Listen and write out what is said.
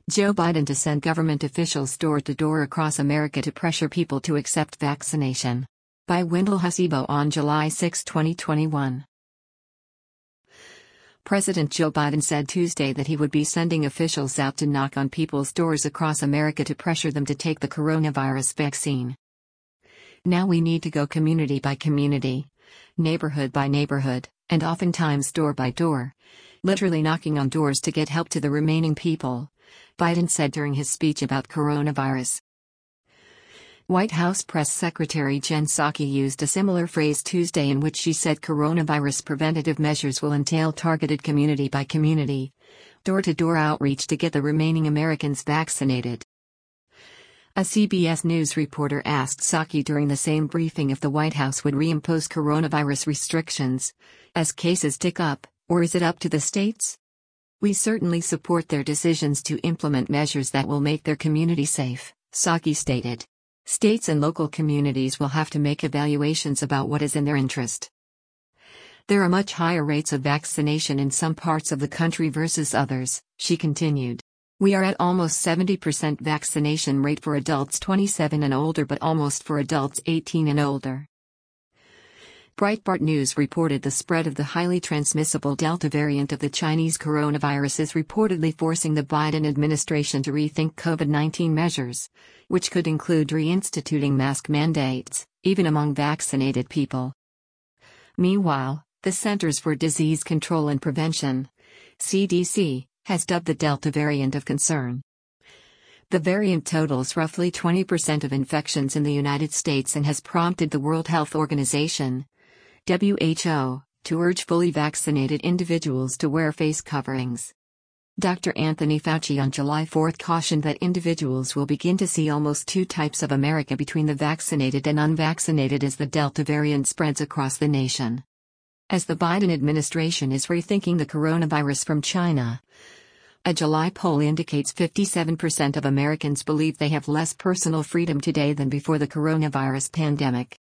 Joe Biden to send government officials door to door across America to pressure people to accept vaccination. By Wendell Hasibo on July 6, 2021. President Joe Biden said Tuesday that he would be sending officials out to knock on people's doors across America to pressure them to take the coronavirus vaccine. Now we need to go community by community, neighborhood by neighborhood, and oftentimes door by door, literally knocking on doors to get help to the remaining people, Biden said during his speech about coronavirus. White House Press Secretary Jen Psaki used a similar phrase Tuesday in which she said coronavirus preventative measures will entail targeted community by community, door-to-door outreach to get the remaining Americans vaccinated. A CBS News reporter asked Psaki during the same briefing if the White House would reimpose coronavirus restrictions as cases tick up, or is it up to the states? We certainly support their decisions to implement measures that will make their community safe, Psaki stated. States and local communities will have to make evaluations about what is in their interest. There are much higher rates of vaccination in some parts of the country versus others, she continued. We are at almost 70% vaccination rate for adults 27 and older, but almost for adults 18 and older. Breitbart News reported the spread of the highly transmissible Delta variant of the Chinese coronavirus is reportedly forcing the Biden administration to rethink COVID-19 measures, which could include reinstituting mask mandates, even among vaccinated people. Meanwhile, the Centers for Disease Control and Prevention, CDC, has dubbed the Delta variant of concern. The variant totals roughly 20% of infections in the United States and has prompted the World Health Organization, WHO, to urge fully vaccinated individuals to wear face coverings. Dr. Anthony Fauci on July 4 cautioned that individuals will begin to see almost two types of America between the vaccinated and unvaccinated as the Delta variant spreads across the nation. As the Biden administration is rethinking the coronavirus from China, a July poll indicates 57% of Americans believe they have less personal freedom today than before the coronavirus pandemic.